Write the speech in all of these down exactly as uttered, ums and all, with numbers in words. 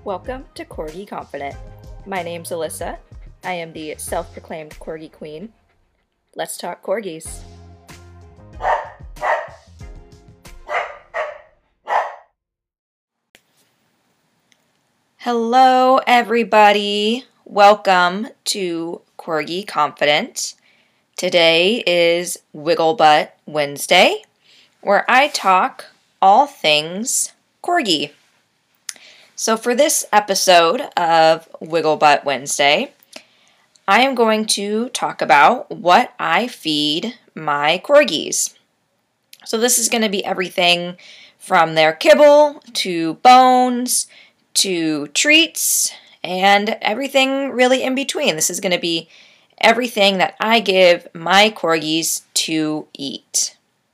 Welcome to Corgi Confident. My name's Alyssa. I am the self-proclaimed Corgi Queen. Let's talk corgis. Hello, everybody. Welcome to Corgi Confident. Today is Wiggle Butt Wednesday, where I talk all things corgi. So for this episode of Wiggle Butt Wednesday, I am going to talk about what I feed my corgis. So this is going to be everything from their kibble to bones to treats and everything really in between. This is going to be everything that I give my corgis to eat.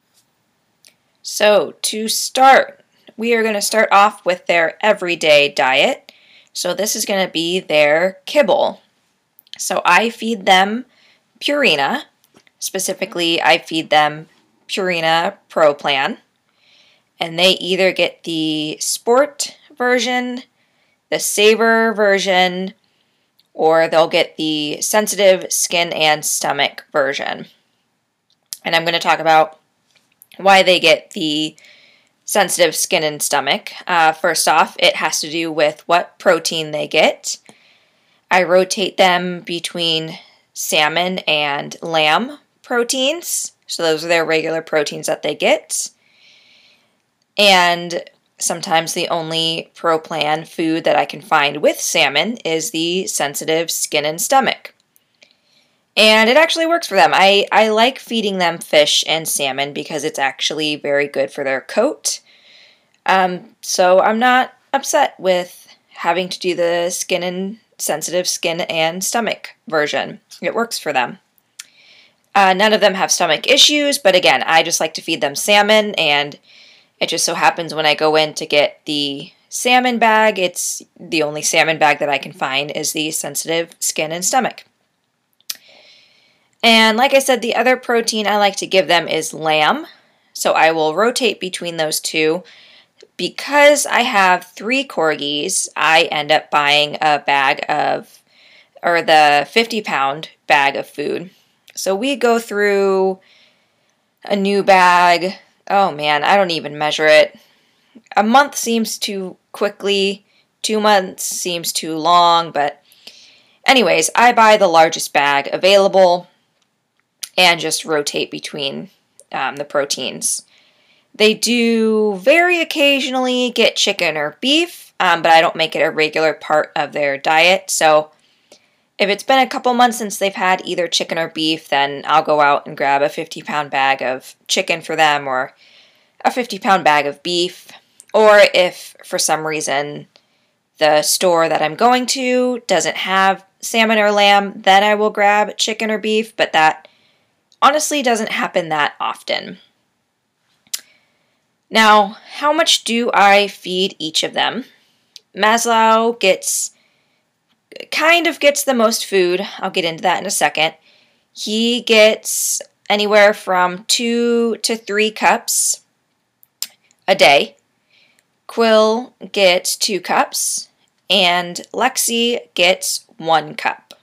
So to start, we are going to start off with their everyday diet. So this is going to be their kibble. So I feed them Purina. Specifically, I feed them Purina Pro Plan. And they either get the sport version, the saver version, or they'll get the sensitive skin and stomach version. And I'm going to talk about why they get the sensitive skin and stomach. Uh, first off, it has to do with what protein they get. I rotate them between salmon and lamb proteins. So those are their regular proteins that they get. And sometimes the only Pro Plan food that I can find with salmon is the sensitive skin and stomach. And it actually works for them. I, I like feeding them fish and salmon because it's actually very good for their coat. Um, so I'm not upset with having to do the skin and sensitive skin and stomach version. It works for them. Uh, none of them have stomach issues, but again, I just like to feed them salmon, and it just so happens when I go in to get the salmon bag, it's the only salmon bag that I can find is the sensitive skin and stomach. And like I said, the other protein I like to give them is lamb. So I will rotate between those two. Because I have three corgis, I end up buying a bag of, or the fifty pound bag of food. So we go through a new bag. Oh man, I don't even measure it. A month seems too quickly. Two months seems too long. But anyways, I buy the largest bag available and just rotate between um, the proteins. They do very occasionally get chicken or beef, um, but I don't make it a regular part of their diet. So if it's been a couple months since they've had either chicken or beef, then I'll go out and grab a fifty pound bag of chicken for them or a fifty pound bag of beef. Or if for some reason the store that I'm going to doesn't have salmon or lamb, then I will grab chicken or beef, but that honestly doesn't happen that often. Now, how much do I feed each of them? Maslow gets, kind of gets the most food. I'll get into that in a second. He gets anywhere from two to three cups a day. Quill gets two cups, and Lexi gets one cup.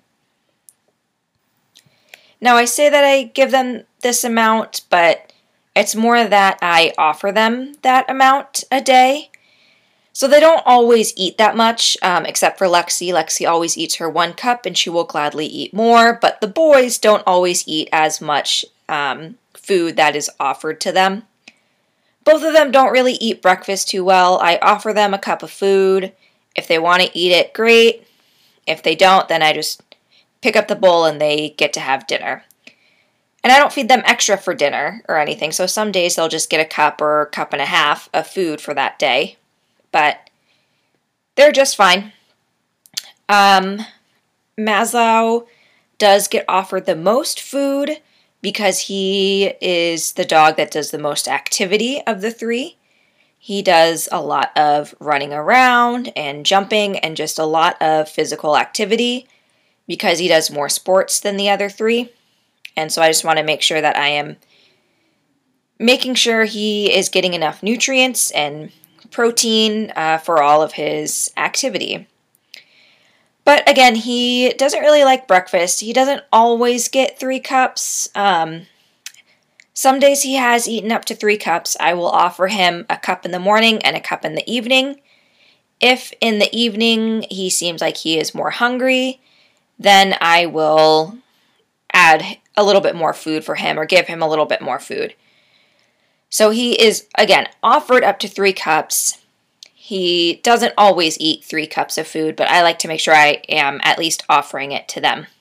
Now, I say that I give them this amount, but it's more that I offer them that amount a day. So they don't always eat that much, um, except for Lexi. Lexi always eats her one cup, and she will gladly eat more. But the boys don't always eat as much um, food that is offered to them. Both of them don't really eat breakfast too well. I offer them a cup of food. If they want to eat it, great. If they don't, then I just pick up the bowl and they get to have dinner. And I don't feed them extra for dinner or anything, so some days they'll just get a cup or a cup and a half of food for that day. But they're just fine. Um, Maslow does get offered the most food because he is the dog that does the most activity of the three. He does a lot of running around and jumping and just a lot of physical activity because he does more sports than the other three. And so I just want to make sure that I am making sure he is getting enough nutrients and protein uh, for all of his activity. But again, he doesn't really like breakfast. He doesn't always get three cups. Um, some days he has eaten up to three cups. I will offer him a cup in the morning and a cup in the evening. If in the evening he seems like he is more hungry, then I will add a little bit more food for him or give him a little bit more food. So he is, again, offered up to three cups. He doesn't always eat three cups of food, but I like to make sure I am at least offering it to them.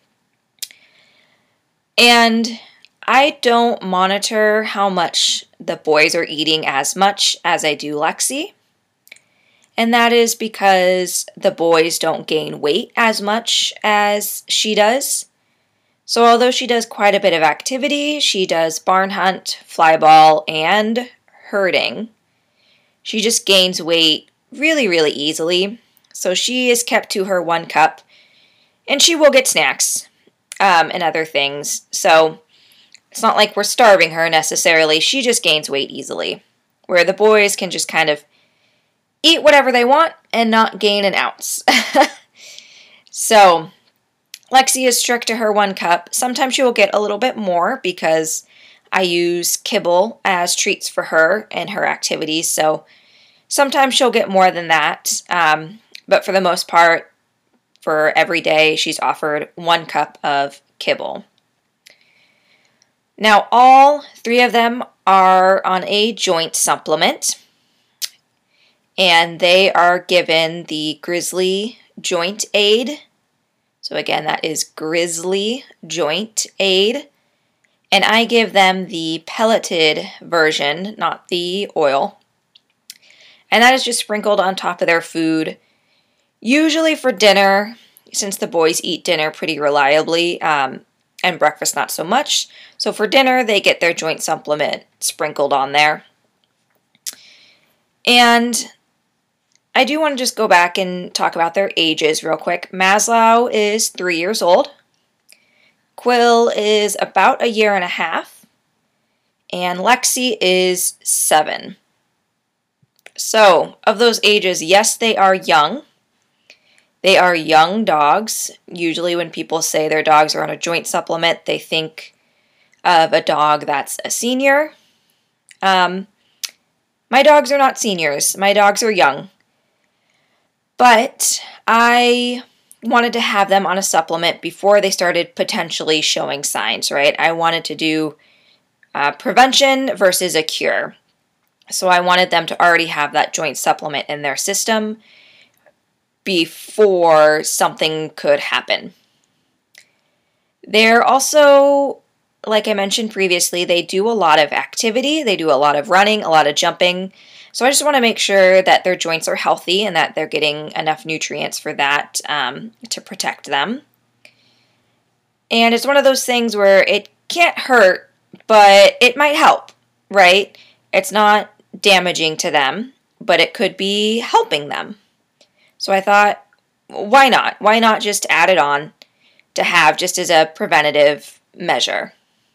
And I don't monitor how much the boys are eating as much as I do Lexi. And that is because the boys don't gain weight as much as she does. So although she does quite a bit of activity, she does barn hunt, fly ball, and herding, she just gains weight really, really easily. So she is kept to her one cup, and she will get snacks um, and other things. So it's not like we're starving her necessarily. She just gains weight easily, where the boys can just kind of eat whatever they want and not gain an ounce. So Lexi is strict to her one cup. Sometimes she will get a little bit more because I use kibble as treats for her and her activities. So sometimes she'll get more than that. Um, but for the most part, for every day, she's offered one cup of kibble. Now, all three of them are on a joint supplement, and they are given the Grizzly Joint Aid. So again, that is Grizzly Joint Aid. And I give them the pelleted version, not the oil. And that is just sprinkled on top of their food, usually for dinner, since the boys eat dinner pretty reliably, um, and breakfast not so much. So for dinner, they get their joint supplement sprinkled on there. And I do want to just go back and talk about their ages real quick. Maslow is three years old. Quill is about a year and a half. And Lexi is seven. So, of those ages, yes, they are young. They are young dogs. Usually when people say their dogs are on a joint supplement, they think of a dog that's a senior. Um, my dogs are not seniors. My dogs are young. But I wanted to have them on a supplement before they started potentially showing signs, right? I wanted to do uh, prevention versus a cure. So I wanted them to already have that joint supplement in their system before something could happen. They're also, like I mentioned previously, they do a lot of activity. They do a lot of running, a lot of jumping. So I just want to make sure that their joints are healthy and that they're getting enough nutrients for that um, to protect them. And it's one of those things where it can't hurt, but it might help, right? It's not damaging to them, but it could be helping them. So I thought, why not? Why not just add it on to have just as a preventative measure?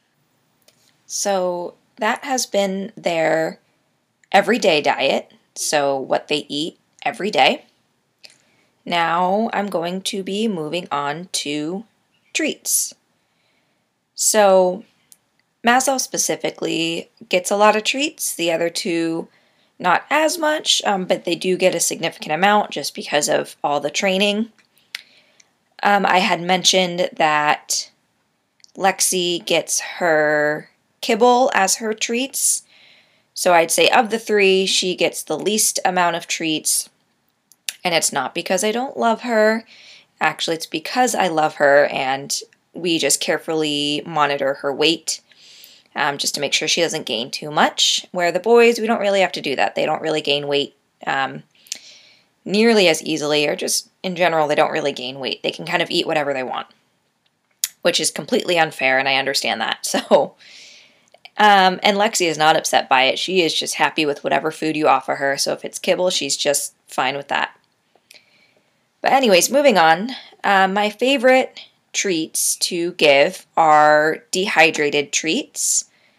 So that has been their everyday diet, so what they eat every day. Now I'm going to be moving on to treats. So Maslow specifically gets a lot of treats. The other two, not as much, um, but they do get a significant amount just because of all the training. Um, I had mentioned that Lexi gets her kibble as her treats. So I'd say of the three, she gets the least amount of treats. And it's not because I don't love her. Actually, it's because I love her and we just carefully monitor her weight um, just to make sure she doesn't gain too much. Where the boys, we don't really have to do that. They don't really gain weight um, nearly as easily, or just in general, they don't really gain weight. They can kind of eat whatever they want, which is completely unfair, and I understand that. So, um, and Lexi is not upset by it. She is just happy with whatever food you offer her. So if it's kibble, she's just fine with that. But anyways, moving on. Uh, my favorite treats to give are dehydrated treats.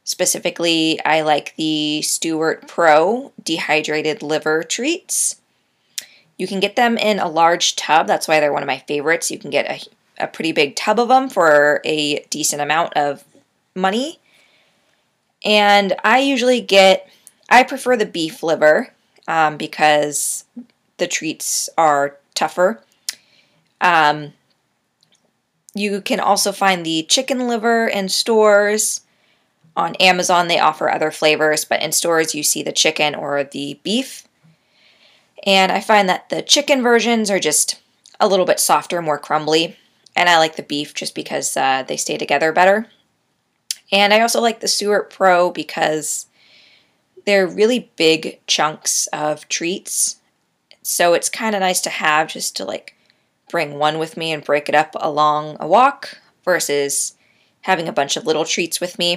Specifically, I like the Stewart Pro dehydrated liver treats. You can get them in a large tub. That's why they're one of my favorites. You can get a, a pretty big tub of them for a decent amount of money. And I usually get, I prefer the beef liver um, because the treats are tougher. Um, you can also find the chicken liver in stores. On Amazon, they offer other flavors, but in stores, you see the chicken or the beef. And I find that the chicken versions are just a little bit softer, more crumbly. And I like the beef just because uh, they stay together better. And I also like the Stewart Pro because they're really big chunks of treats. So it's kind of nice to have just to like bring one with me and break it up along a walk versus having a bunch of little treats with me.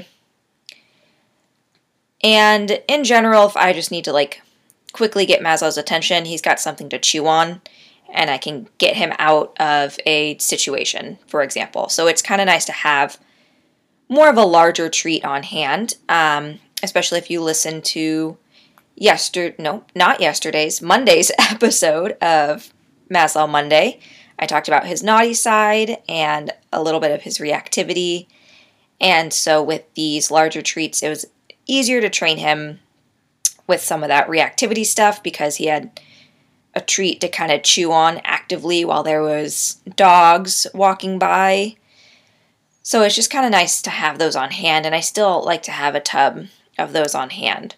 And in general, if I just need to like quickly get Maslow's attention, he's got something to chew on and I can get him out of a situation, for example. So it's kind of nice to have more of a larger treat on hand, um, especially if you listen to yesterday, no, not yesterday's, Monday's episode of Maslow Monday. I talked about his naughty side and a little bit of his reactivity. And so with these larger treats, it was easier to train him with some of that reactivity stuff because he had a treat to kind of chew on actively while there was dogs walking by. So it's just kind of nice to have those on hand, and I still like to have a tub of those on hand.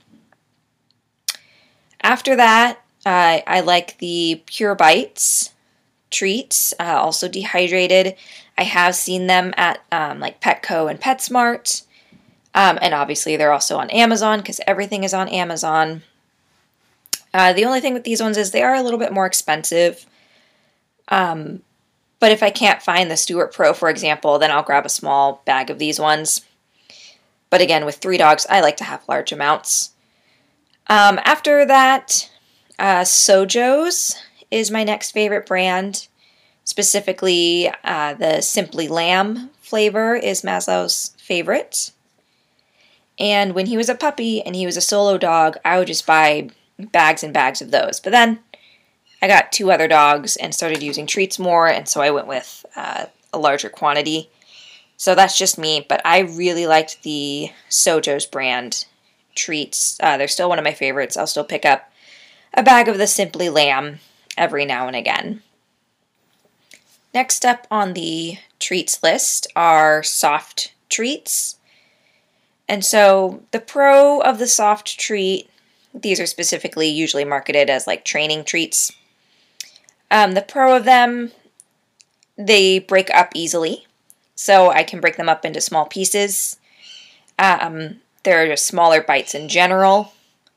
After that, uh, I like the Pure Bites treats, uh, also dehydrated. I have seen them at um, like Petco and PetSmart, um, and obviously they're also on Amazon because everything is on Amazon. Uh, the only thing with these ones is they are a little bit more expensive. Um, But if I can't find the Stewart Pro, for example, then I'll grab a small bag of these ones. But again, with three dogs, I like to have large amounts. Um, after that, uh, Sojo's is my next favorite brand. Specifically, uh, the Simply Lamb flavor is Maslow's favorite. And when he was a puppy and he was a solo dog, I would just buy bags and bags of those. But then I got two other dogs and started using treats more, and so I went with uh, a larger quantity. So that's just me, but I really liked the Sojo's brand treats. Uh, they're still one of my favorites. I'll still pick up a bag of the Simply Lamb every now and again. Next up on the treats list are soft treats. And so the pro of the soft treat, these are specifically usually marketed as like training treats. Um, the pro of them, they break up easily, so I can break them up into small pieces. Um, they're just smaller bites in general,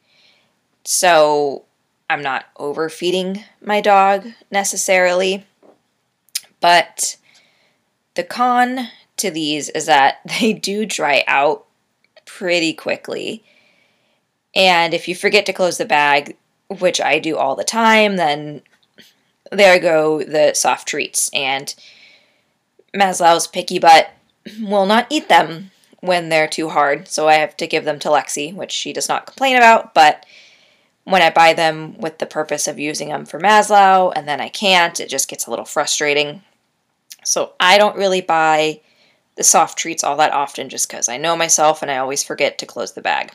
so I'm not overfeeding my dog necessarily. But the con to these is that they do dry out pretty quickly. And if you forget to close the bag, which I do all the time, then there go the soft treats, and Maslow's picky butt will not eat them when they're too hard, so I have to give them to Lexi, which she does not complain about, but when I buy them with the purpose of using them for Maslow, and then I can't, it just gets a little frustrating. So I don't really buy the soft treats all that often just because I know myself and I always forget to close the bag.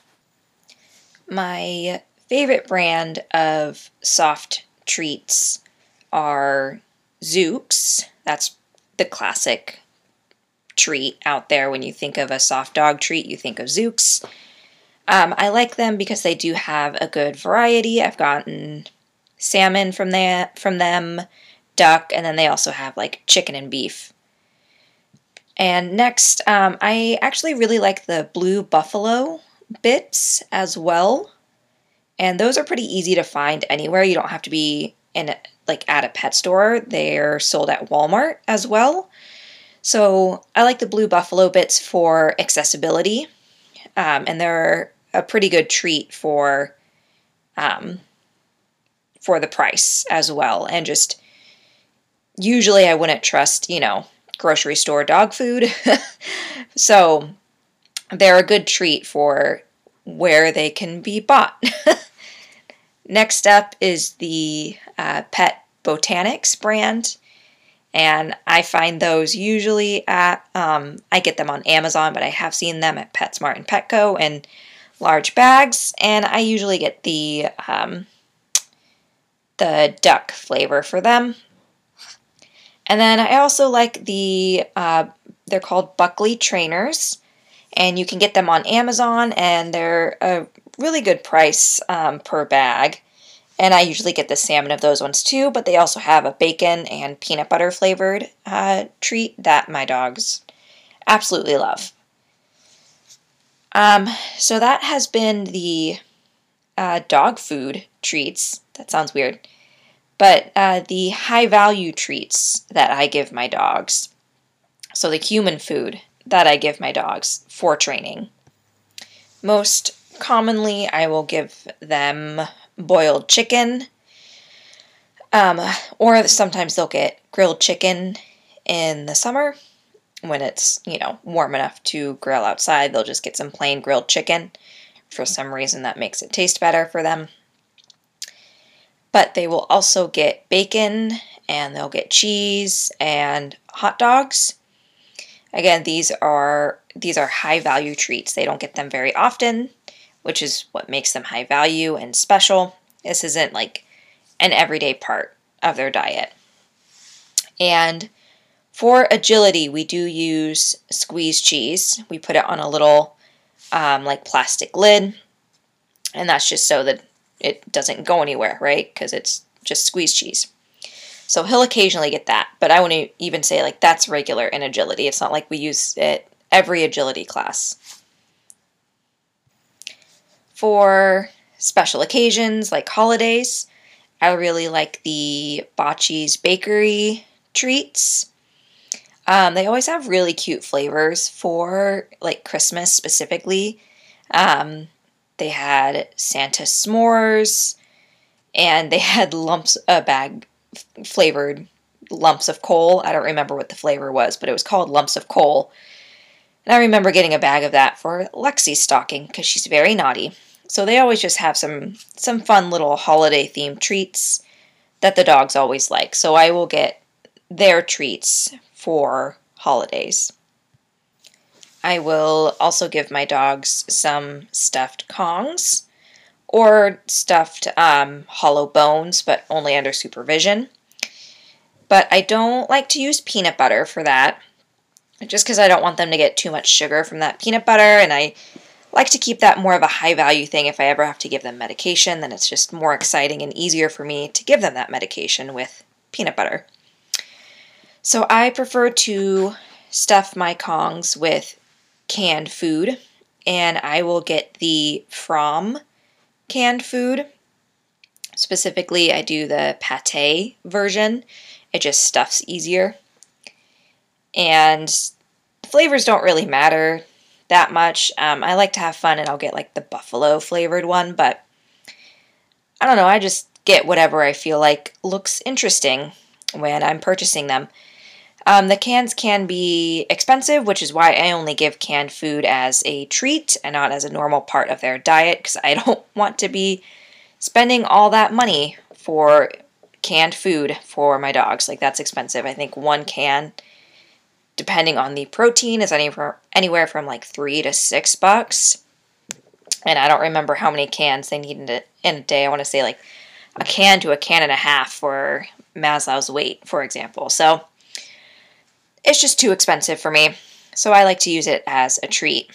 My favorite brand of soft treats are Zuke's. That's the classic treat out there. When you think of a soft dog treat, you think of Zuke's. Um, I like them because they do have a good variety. I've gotten salmon from, that, from them, duck, and then they also have like chicken and beef. And next, um, I actually really like the Blue Buffalo bits as well. And those are pretty easy to find anywhere. You don't have to be in like at a pet store. They're sold at Walmart as well. So I like the Blue Buffalo bits for accessibility. Um, and they're a pretty good treat for um, for the price as well. And just usually I wouldn't trust, you know, grocery store dog food. So they're a good treat for where they can be bought. Next up is the uh, Pet Botanics brand, and I find those usually at, um, I get them on Amazon, but I have seen them at PetSmart and Petco in large bags, and I usually get the, um, the duck flavor for them. And then I also like the, uh, they're called Buckley Trainers, and you can get them on Amazon, and they're a really good price um, per bag. And I usually get the salmon of those ones too, but they also have a bacon and peanut butter flavored uh, treat that my dogs absolutely love. Um, so that has been the uh, dog food treats. That sounds weird. But uh, the high value treats that I give my dogs. So the human food that I give my dogs for training. Most commonly, I will give them boiled chicken, um, or sometimes they'll get grilled chicken in the summer when it's, you know, warm enough to grill outside. They'll just get some plain grilled chicken. For some reason, that makes it taste better for them. But they will also get bacon, and they'll get cheese and hot dogs. Again, these are these are high value treats. They don't get them very often, which is what makes them high value and special. This isn't like an everyday part of their diet. And for agility, we do use squeeze cheese. We put it on a little um, like plastic lid, and that's just so that it doesn't go anywhere, right? Because it's just squeeze cheese. So he'll occasionally get that, but I wouldn't even say like that's regular in agility. It's not like we use it every agility class. For special occasions like holidays, I really like the Bocce's Bakery treats. Um, they always have really cute flavors for like Christmas specifically. Um, they had Santa s'mores, and they had lumps, a bag flavored lumps of coal. I don't remember what the flavor was, but it was called lumps of coal. And I remember getting a bag of that for Lexi's stocking because she's very naughty. So they always just have some some fun little holiday themed treats that the dogs always like. So I will get their treats for holidays. I will also give my dogs some stuffed Kongs or stuffed um, hollow bones, but only under supervision. But I don't like to use peanut butter for that, just because I don't want them to get too much sugar from that peanut butter, and I like to keep that more of a high-value thing. If I ever have to give them medication, then it's just more exciting and easier for me to give them that medication with peanut butter. So I prefer to stuff my Kongs with canned food, and I will get the From canned food. Specifically, I do the pate version. It just stuffs easier. And flavors don't really matter that much. Um, I like to have fun, and I'll get like the buffalo flavored one, but I don't know, I just get whatever I feel like looks interesting when I'm purchasing them. Um, the cans can be expensive, which is why I only give canned food as a treat and not as a normal part of their diet, because I don't want to be spending all that money for canned food for my dogs. Like, that's expensive. I think one can, depending on the protein, is anywhere, anywhere from like three to six bucks. And I don't remember how many cans they need in a, in a day. I want to say like a can to a can and a half for Maslow's weight, for example. So it's just too expensive for me, so I like to use it as a treat.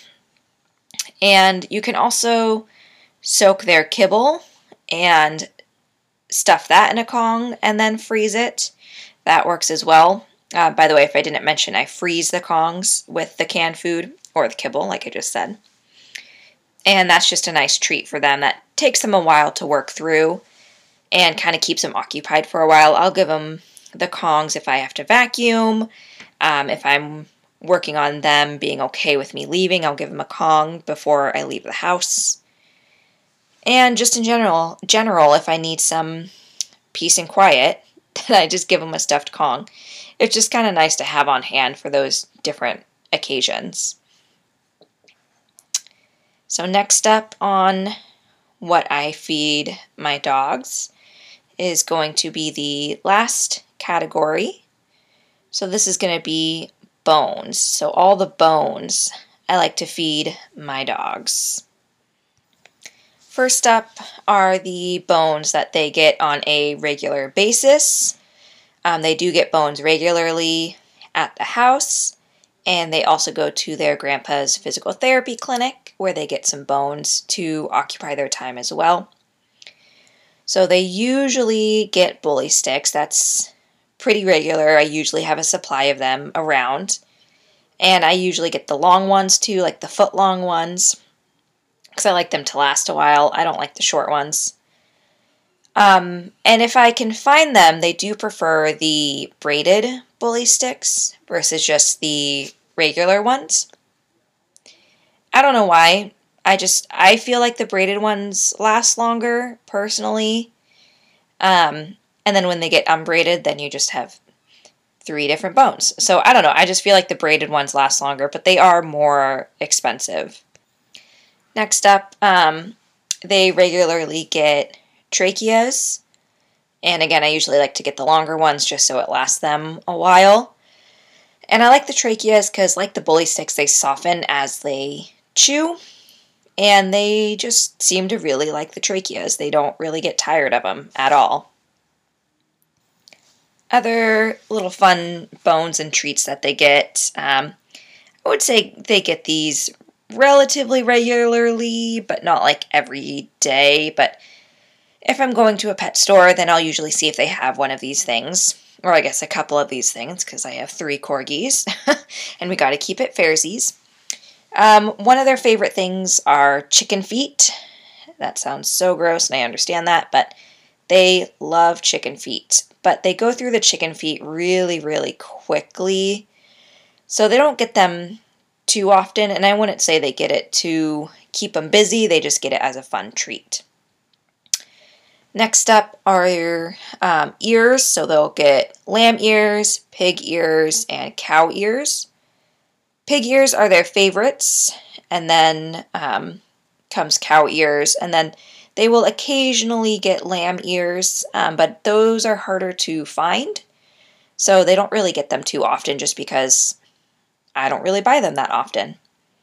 And you can also soak their kibble and stuff that in a Kong and then freeze it. That works as well. Uh, by the way, if I didn't mention, I freeze the Kongs with the canned food or the kibble, like I just said. And that's just a nice treat for them. That takes them a while to work through and kind of keeps them occupied for a while. I'll give them the Kongs if I have to vacuum. Um, if I'm working on them being okay with me leaving, I'll give them a Kong before I leave the house. And just in general, general, if I need some peace and quiet, then I just give them a stuffed Kong. It's just kind of nice to have on hand for those different occasions. So next up on what I feed my dogs is going to be the last category. So this is going to be bones. So all the bones I like to feed my dogs. First up are the bones that they get on a regular basis. Um, they do get bones regularly at the house, and they also go to their grandpa's physical therapy clinic where they get some bones to occupy their time as well. So they usually get bully sticks. That's pretty regular. I usually have a supply of them around. And I usually get the long ones too, like the foot long ones, because I like them to last a while. I don't like the short ones. Um, and if I can find them, they do prefer the braided bully sticks versus just the regular ones. I don't know why. I just, I feel like the braided ones last longer, personally. Um, and then when they get unbraided, then you just have three different bones. So I don't know. I just feel like the braided ones last longer, but they are more expensive. Next up, um, they regularly get tracheas. And again, I usually like to get the longer ones just so it lasts them a while. And I like the tracheas because, like the bully sticks, they soften as they chew. And they just seem to really like the tracheas. They don't really get tired of them at all. Other little fun bones and treats that they get, um, I would say they get these relatively regularly, but not like every day. But if I'm going to a pet store, then I'll usually see if they have one of these things. Or I guess a couple of these things, because I have three corgis. And we got to keep it fairsies. Um, one of their favorite things are chicken feet. That sounds so gross, and I understand that, but they love chicken feet. But they go through the chicken feet really, really quickly. So they don't get them too often, and I wouldn't say they get it to keep them busy. They just get it as a fun treat. Next up are your um, ears. So they'll get lamb ears, pig ears, and cow ears. Pig ears are their favorites, and then um, comes cow ears, and then they will occasionally get lamb ears, um, but those are harder to find, so they don't really get them too often just because I don't really buy them that often.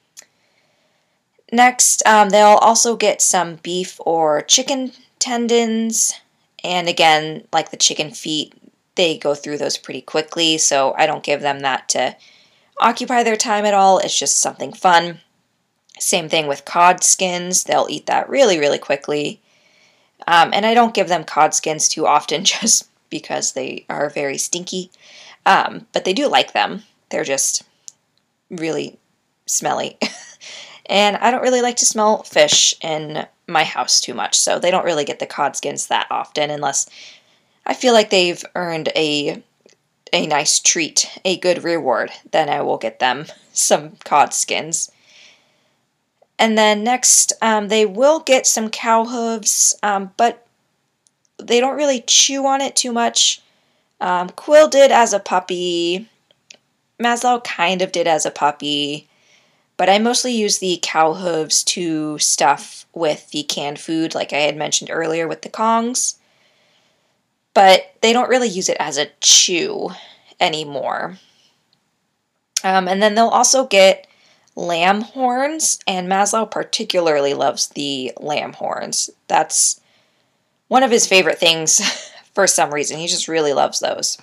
Next, um, they'll also get some beef or chicken tendons, and again, like the chicken feet, they go through those pretty quickly, so I don't give them that to occupy their time at all. It's just something fun. Same thing with cod skins. They'll eat that really, really quickly. Um, and I don't give them cod skins too often just because they are very stinky. Um, but they do like them. They're just really smelly. And I don't really like to smell fish in my house too much, so they don't really get the cod skins that often unless I feel like they've earned a a nice treat, a good reward. Then I will get them some cod skins. And then next, um, they will get some cow hooves, um, but they don't really chew on it too much. Um, Quill did as a puppy. Maslow kind of did as a puppy. But I mostly use the cow hooves to stuff with the canned food, like I had mentioned earlier with the Kongs. But they don't really use it as a chew anymore. Um, and then they'll also get lamb horns, and Maslow particularly loves the lamb horns. That's one of his favorite things for some reason. He just really loves those.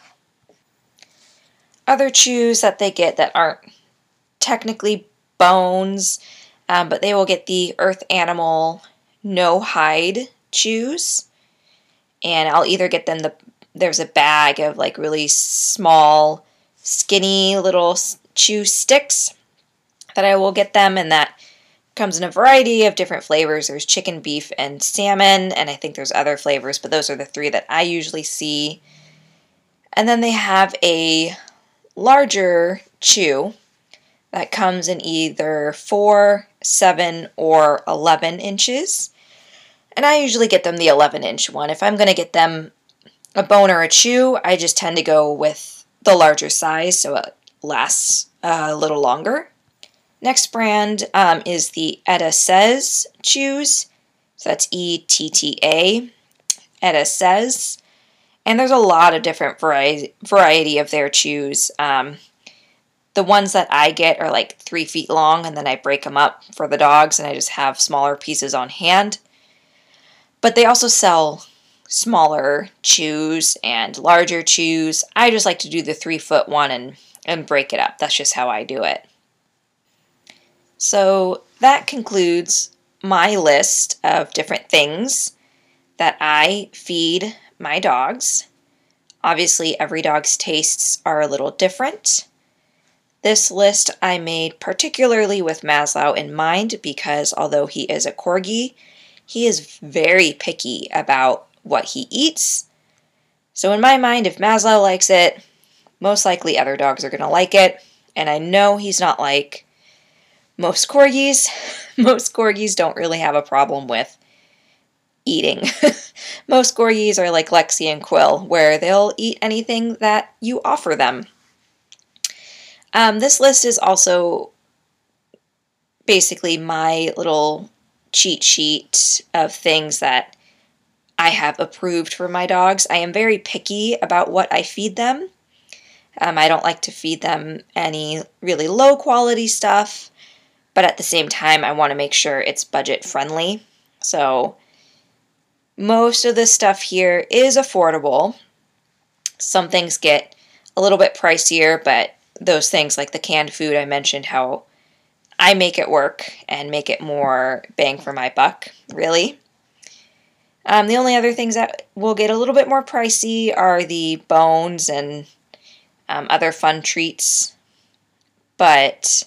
Other chews that they get that aren't technically bones, um, but they will get the Earth Animal no hide chews. And I'll either get them the, there's a bag of like really small, skinny little chew sticks that I will get them, and that comes in a variety of different flavors. There's chicken, beef, and salmon, and I think there's other flavors, but those are the three that I usually see. And then they have a larger chew that comes in either four, seven, or eleven inches. And I usually get them the eleven inch one. If I'm going to get them a bone or a chew, I just tend to go with the larger size so it lasts a little longer. Next brand um, is the Etta Says Chews. So that's E T T A, Etta Says. And there's a lot of different variety, variety of their chews. Um, the ones that I get are like three feet long, and then I break them up for the dogs, and I just have smaller pieces on hand. But they also sell smaller chews and larger chews. I just like to do the three foot one and, and break it up. That's just how I do it. So that concludes my list of different things that I feed my dogs. Obviously, every dog's tastes are a little different. This list I made particularly with Maslow in mind because although he is a Corgi, he is very picky about what he eats. So in my mind, if Maslow likes it, most likely other dogs are going to like it. And I know he's not like most Corgis. Most Corgis don't really have a problem with eating. Most Corgis are like Lexi and Quill, where they'll eat anything that you offer them. Um, this list is also basically my little cheat sheet of things that I have approved for my dogs. I am very picky about what I feed them. Um, I don't like to feed them any really low quality stuff. But at the same time, I want to make sure it's budget friendly. So most of this stuff here is affordable. Some things get a little bit pricier, but those things like the canned food, I mentioned how I make it work and make it more bang for my buck, really. Um, the only other things that will get a little bit more pricey are the bones and um, other fun treats. But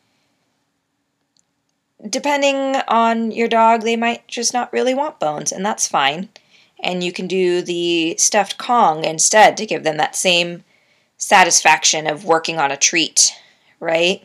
depending on your dog, they might just not really want bones, and that's fine. And you can do the stuffed Kong instead to give them that same satisfaction of working on a treat, right?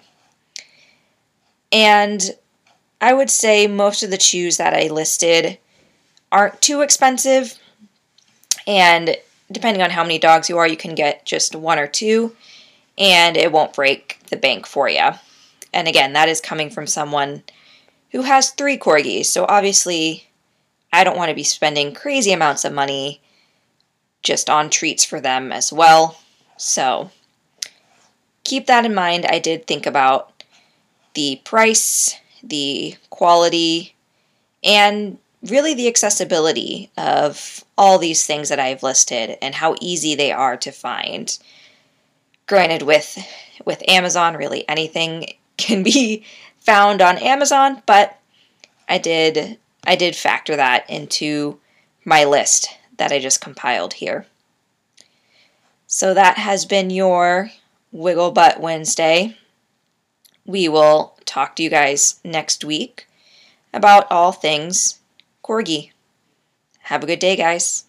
And I would say most of the chews that I listed aren't too expensive, and depending on how many dogs you are, you can get just one or two, and it won't break the bank for you. And again, that is coming from someone who has three Corgis, so obviously I don't want to be spending crazy amounts of money just on treats for them as well. So keep that in mind. I did think about the price, the quality, and really the accessibility of all these things that I've listed and how easy they are to find. Granted, with with Amazon, really anything can be found on Amazon, but I did I did factor that into my list that I just compiled here. So that has been your Wiggle Butt Wednesday. We will talk to you guys next week about all things Corgi. Have a good day, guys.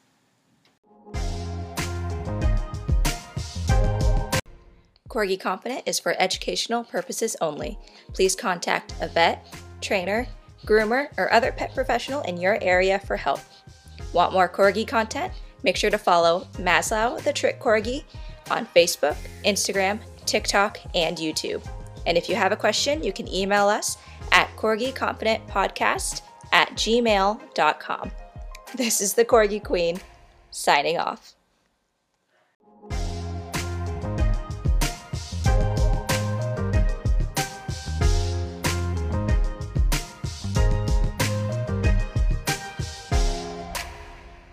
Corgi Confident is for educational purposes only. Please contact a vet, trainer, groomer, or other pet professional in your area for help. Want more Corgi content? Make sure to follow Maslow the Trick Corgi on Facebook, Instagram, TikTok, and YouTube. And if you have a question, you can email us at corgiconfidentpodcast at gmail dot com. This is the Corgi Queen, signing off.